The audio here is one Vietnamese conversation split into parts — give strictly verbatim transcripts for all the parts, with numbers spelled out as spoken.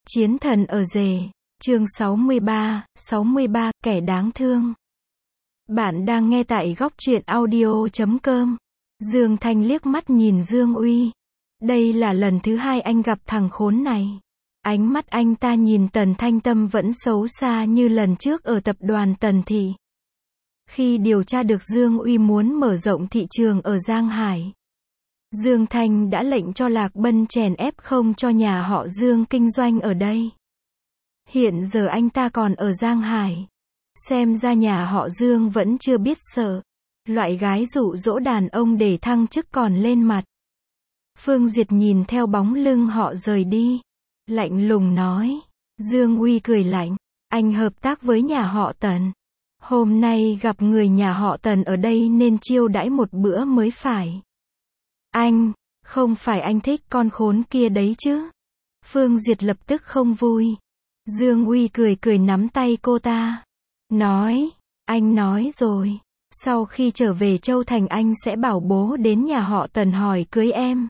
Chiến thần ở rể, chương sáu mươi ba, sáu mươi ba, kẻ đáng thương. Bạn đang nghe tại góc truyện audio chấm com. Dương Thanh liếc mắt nhìn Dương Uy. Đây là lần thứ hai anh gặp thằng khốn này. Ánh mắt anh ta nhìn Tần Thanh Tâm vẫn xấu xa như lần trước ở tập đoàn Tần Thị. Khi điều tra được Dương Uy muốn mở rộng thị trường ở Giang Hải, Dương Thanh đã lệnh cho Lạc Bân chèn ép không cho nhà họ Dương kinh doanh ở đây. Hiện giờ anh ta còn ở Giang Hải. Xem ra nhà họ Dương vẫn chưa biết sợ. Loại gái dụ dỗ đàn ông để thăng chức còn lên mặt. Phương Duyệt nhìn theo bóng lưng họ rời đi. Lạnh lùng nói. Dương Uy cười lạnh. Anh hợp tác với nhà họ Tần. Hôm nay gặp người nhà họ Tần ở đây nên chiêu đãi một bữa mới phải. Anh, không phải anh thích con khốn kia đấy chứ? Phương Duyệt lập tức không vui. Dương Uy cười cười nắm tay cô ta. Nói, anh nói rồi. Sau khi trở về Châu Thành anh sẽ bảo bố đến nhà họ Tần hỏi cưới em.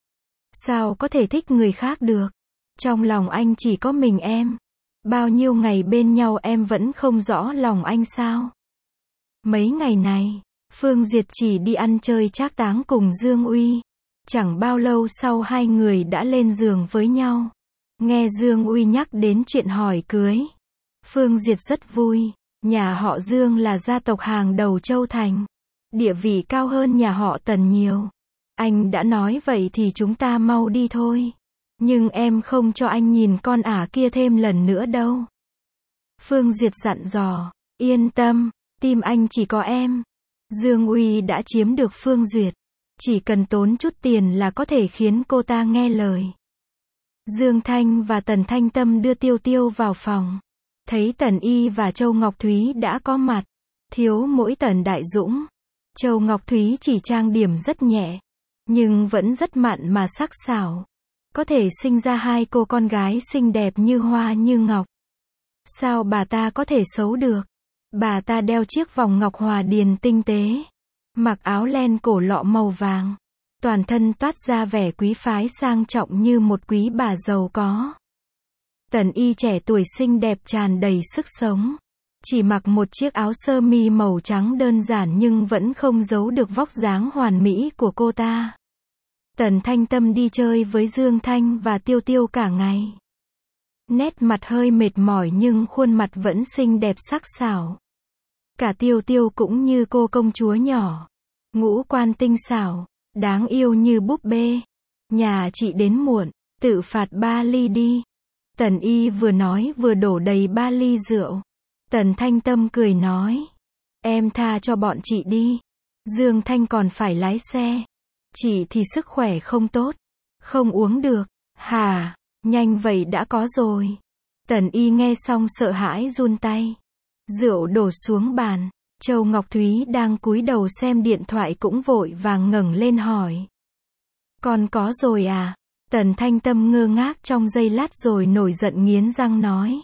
Sao có thể thích người khác được? Trong lòng anh chỉ có mình em. Bao nhiêu ngày bên nhau em vẫn không rõ lòng anh sao? Mấy ngày này, Phương Duyệt chỉ đi ăn chơi trác táng cùng Dương Uy. Chẳng bao lâu sau hai người đã lên giường với nhau. Nghe Dương Uy nhắc đến chuyện hỏi cưới, Phương Duyệt rất vui. Nhà họ Dương là gia tộc hàng đầu Châu Thành. Địa vị cao hơn nhà họ Tần nhiều. Anh đã nói vậy thì chúng ta mau đi thôi. Nhưng em không cho anh nhìn con ả kia thêm lần nữa đâu. Phương Duyệt dặn dò. Yên tâm, tim anh chỉ có em. Dương Uy đã chiếm được Phương Duyệt. Chỉ cần tốn chút tiền là có thể khiến cô ta nghe lời. Dương Thanh và Tần Thanh Tâm đưa Tiêu Tiêu vào phòng. Thấy Tần Y và Châu Ngọc Thúy đã có mặt. Thiếu mỗi Tần Đại Dũng. Châu Ngọc Thúy chỉ trang điểm rất nhẹ. Nhưng vẫn rất mặn mà sắc sảo. Có thể sinh ra hai cô con gái xinh đẹp như hoa như ngọc. Sao bà ta có thể xấu được? Bà ta đeo chiếc vòng ngọc hòa điền tinh tế. Mặc áo len cổ lọ màu vàng. Toàn thân toát ra vẻ quý phái sang trọng như một quý bà giàu có. Tần Y trẻ tuổi xinh đẹp tràn đầy sức sống. Chỉ mặc một chiếc áo sơ mi màu trắng đơn giản nhưng vẫn không giấu được vóc dáng hoàn mỹ của cô ta. Tần Thanh Tâm đi chơi với Dương Thanh và Tiêu Tiêu cả ngày. Nét mặt hơi mệt mỏi nhưng khuôn mặt vẫn xinh đẹp sắc sảo. Cả Tiêu Tiêu cũng như cô công chúa nhỏ. Ngũ quan tinh xảo, đáng yêu như búp bê. Nhà chị đến muộn, tự phạt ba ly đi. Tần Y vừa nói vừa đổ đầy ba ly rượu. Tần Thanh Tâm cười nói. Em tha cho bọn chị đi. Dương Thanh còn phải lái xe. Chị thì sức khỏe không tốt. Không uống được. Hà, nhanh vậy đã có rồi. Tần Y nghe xong sợ hãi run tay. Rượu đổ xuống bàn. Châu Ngọc Thúy đang cúi đầu xem điện thoại cũng vội vàng ngẩng lên hỏi. Con có rồi à? Tần Thanh Tâm ngơ ngác trong giây lát rồi nổi giận nghiến răng nói.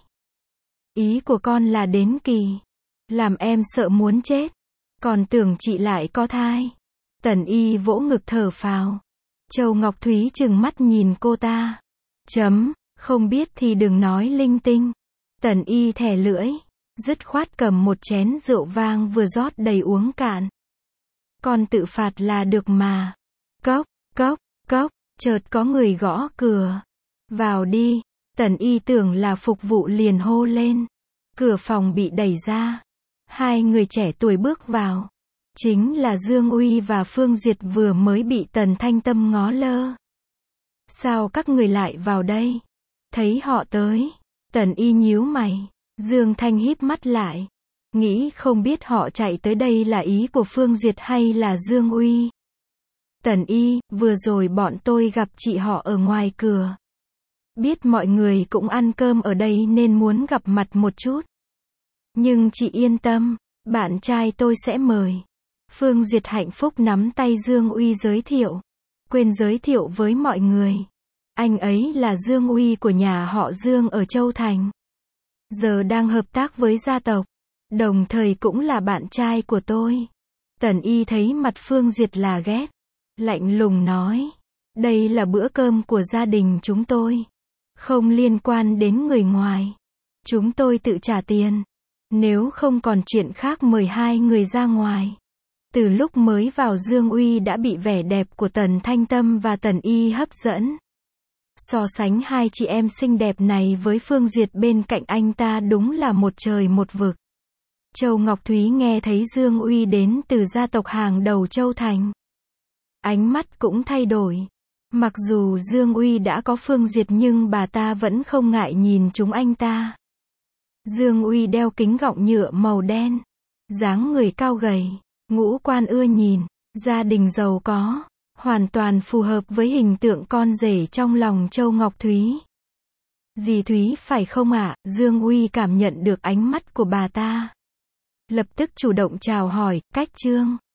Ý của con là đến kỳ. Làm em sợ muốn chết. Còn tưởng chị lại có thai. Tần Y vỗ ngực thở phào. Châu Ngọc Thúy trừng mắt nhìn cô ta. Chấm, không biết thì đừng nói linh tinh. Tần Y thè lưỡi. Dứt khoát cầm một chén rượu vang vừa rót đầy uống cạn. Con tự phạt là được mà. Cốc, cốc, cốc, chợt có người gõ cửa. Vào đi. Tần Y tưởng là phục vụ liền hô lên. Cửa phòng bị đẩy ra. Hai người trẻ tuổi bước vào. Chính là Dương Uy và Phương Duyệt vừa mới bị Tần Thanh Tâm ngó lơ. Sao các người lại vào đây? Thấy họ tới. Tần Y nhíu mày. Dương Thanh híp mắt lại. Nghĩ không biết họ chạy tới đây là ý của Phương Duyệt hay là Dương Uy. Tần Y, vừa rồi bọn tôi gặp chị họ ở ngoài cửa. Biết mọi người cũng ăn cơm ở đây nên muốn gặp mặt một chút. Nhưng chị yên tâm, bạn trai tôi sẽ mời. Phương Duyệt hạnh phúc nắm tay Dương Uy giới thiệu. Quên giới thiệu với mọi người. Anh ấy là Dương Uy của nhà họ Dương ở Châu Thành. Giờ đang hợp tác với gia tộc. Đồng thời cũng là bạn trai của tôi. Tần Y thấy mặt Phương Duyệt là ghét. Lạnh lùng nói. Đây là bữa cơm của gia đình chúng tôi. Không liên quan đến người ngoài. Chúng tôi tự trả tiền. Nếu không còn chuyện khác mời hai người ra ngoài. Từ lúc mới vào Dương Uy đã bị vẻ đẹp của Tần Thanh Tâm và Tần Y hấp dẫn. So sánh hai chị em xinh đẹp này với Phương Duyệt bên cạnh anh ta đúng là một trời một vực. Châu Ngọc Thúy nghe thấy Dương Uy đến từ gia tộc hàng đầu Châu Thành. Ánh mắt cũng thay đổi. Mặc dù Dương Uy đã có Phương Duyệt nhưng bà ta vẫn không ngại nhìn chúng anh ta. Dương Uy đeo kính gọng nhựa màu đen. Dáng người cao gầy, ngũ quan ưa nhìn, gia đình giàu có, hoàn toàn phù hợp với hình tượng con rể trong lòng Châu Ngọc Thúy. Dì Thúy phải không ạ? Dương Uy cảm nhận được ánh mắt của bà ta. Lập tức chủ động chào hỏi, Cách Trương.